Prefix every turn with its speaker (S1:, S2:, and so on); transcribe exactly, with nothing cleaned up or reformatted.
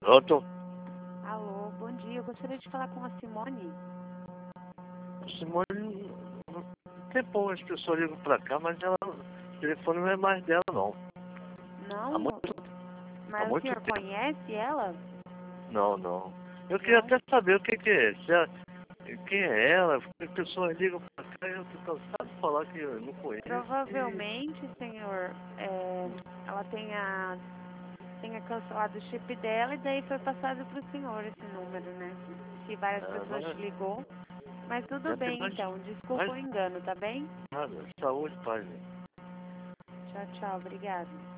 S1: Pronto?
S2: Alô, bom dia. Eu gostaria de falar com a Simone.
S1: Simone, tem poucas pessoas ligam pra cá, mas ela, o telefone não é mais dela, não.
S2: Não?
S1: Há muito, há
S2: Mas o
S1: muito
S2: senhor
S1: tempo.
S2: conhece ela?
S1: Não, não. Eu queria
S2: Não?
S1: até saber o que, que é. Se ela- quem é ela? Porque as pessoas ligam pra cá e eu tô cansado de falar que eu não conheço.
S2: Provavelmente, senhor, é, ela tenha, tenha cancelado o chip dela e daí foi passado para o senhor esse número, né? Que várias
S1: Ah,
S2: pessoas te
S1: mas
S2: ligou. Mas tudo
S1: deve ter
S2: bem,
S1: mais,
S2: então. Desculpa
S1: mais
S2: o engano, tá bem?
S1: nada. Saúde, paz.
S2: Tchau, tchau. Obrigada.